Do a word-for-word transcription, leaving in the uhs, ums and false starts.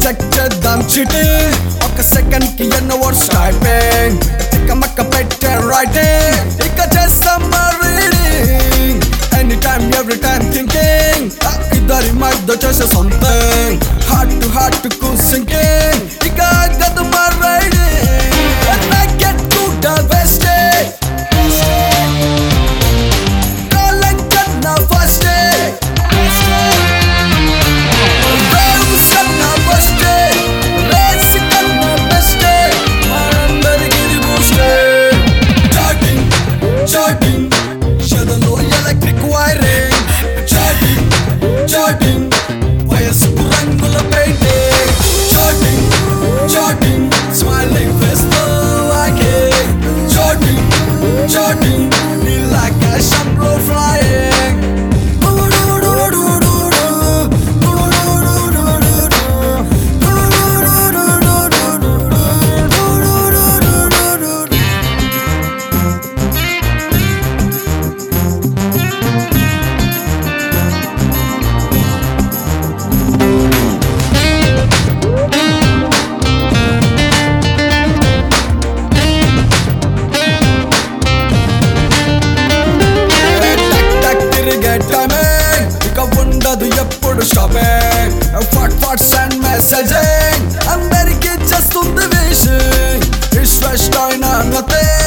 check చేద్దాం cheating ఒక second కి ఎన్నో వర్డ్స్ టైపింగ్ తిక్క మక్క పెట్టే రైటింగ్ ఇక చేస్తాం reading any time every time thinking ఇద్దరి మధ్య చేసే సంథింగ్ హార్ట్ టు హార్ట్ కు సింకింగ్ ఇక గదు మా riding and I get to the best day calling cut na first day Rose cut na first day Race cut na best day Manandari giri boost day Charting, charting Shadalo electric wiring Charting, charting వయసుకు రంగుల painting Charting, charting Smiling face లో ఆగే Charting, charting Feel like a shampoo flying ఉండదు ఎప్పుడు shopping ఫాట్ ఫాట్స్ and messaging అందరికి చేస్తుంది విషింగ్ విశ్వాస్ అయినా నథింగ్